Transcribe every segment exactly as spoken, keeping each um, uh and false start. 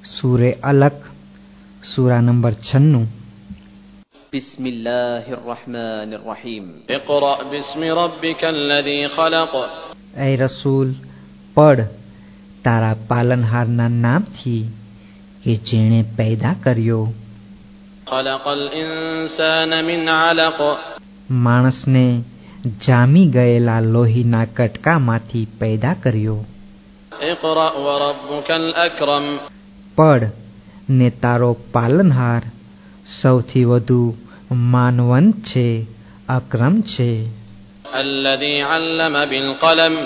सूरे अलक सूरा नंबर छन्नू। बिस्मिल्लाहिर रहमानिर रहीम। इक़रा बिस्मि रब्बिकल लज़ी खलक़। ए रसूल, पढ़ તારા પાલનહારના નામથી કે જેણે પેદા કર્યો। ખલકલ ઇન્સાન મિન અલક। માણસને જામી ગયેલા લોહીના કટકામાંથી પેદા કર્યો। ઇक़રા વ રબ્બુકલ અકરમ। પઢ ને તારો પાલનહાર સૌથી વધુ માનવંત છે, અક્રમ છે। અલ્લઝી અલ્લમ બિલ કલમ।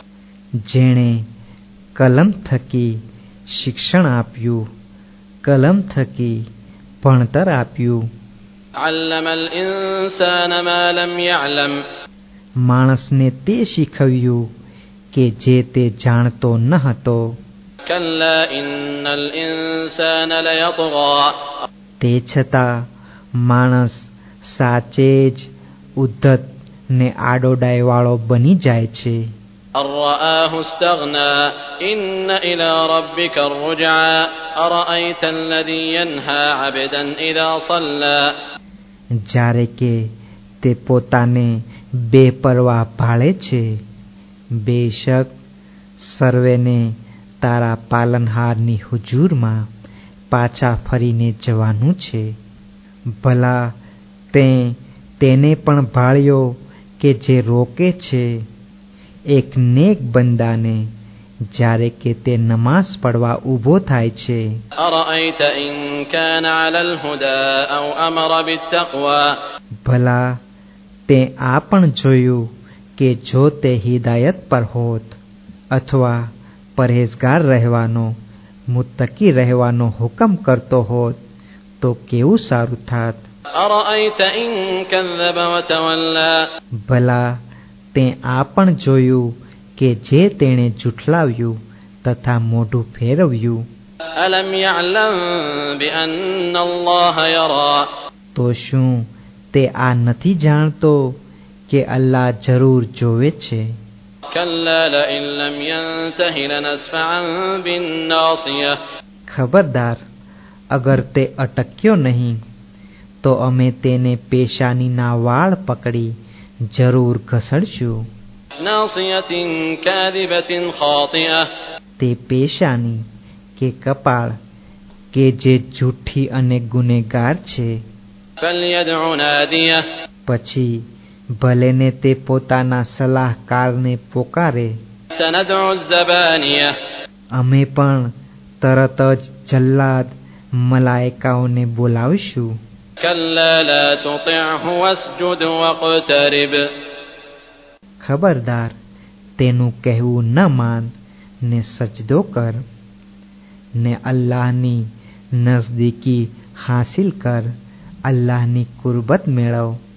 જેણે કલમ થકી શિક્ષણ આપ્યું, કલમ થકી ભણતર આપ્યું। અલ્લમલ ઇન્સાન મા લમ યઅલમ। માણસને તે શીખવ્યું કે જે તે જાણતો ન હતો। કલ્લા ઇન્નલ ઇન્સાન લયતગા। તે છતાં માણસ સાચે જ ઉદ્ધત ને આડોડાઈ વાળો બની જાય છે। الرآه استغنى إن إلى ربك الرجعى أرأيت الذي ينهى عبدا إذا صلى। જ્યારે કે તે પોતાને બેપરવાહ ભાળે છે, બેશક સર્વેને તારા પાલનહારની હુજૂરમાં પાછા ફરીને જવાનું છે। ભલા તે તેને પણ ભાળ્યો કે જે રોકે છે એક નેક બંદાને જ્યારે કે તે નમાઝ પડવા ઊભો થાય છે। أرأيت إن كان على الهدى أو أمر بالتقوى। ભલા તે આ પણ જોયું કે જો તે હિદાયત પર હોત અથવા પરહેઝગાર રહેવાનો, મુત્તકી રહેવાનો હુકમ કરતો હોત તો કેવું સારું થાત। أرأيت إن كذب وتولى। ભલા તે આ પણ જોયું કે જે તેણે જુઠલાવ્યું તથા મોઢું ફેરવ્યું। ألم يعلم بأن الله يرى। તો શું તે આ નથી જાણતો કે અલ્લાહ જરૂર જોવે છે। كلا لئن لم ينته لنسفعا بالناصية। ખબરદાર, અગર તે અટક્યો નહીં તો અમે તેને પેશાનીના વાળ પકડી જરૂર ઘસડશું। ناصية كاذبة خاطئة। તે પેશાની કે કપાળ કે જે જૂઠી અને ગુનેગાર છે। فليدع ناديه। પછી ભલેને તે પોતાના સલાહકારને પોકારે। سندع الزبانية। અમે પણ તરત જ જલ્લાદ મલાઈકાઓને બોલાવીશું। كلا لا تطعه واسجد واقترب। ખબરદાર, તેનું કહેવું ન માન ને સજદો કર ને અલ્લાહની નજદીકી હાસિલ કર, અલ્લાહની કુરબત મેળવ।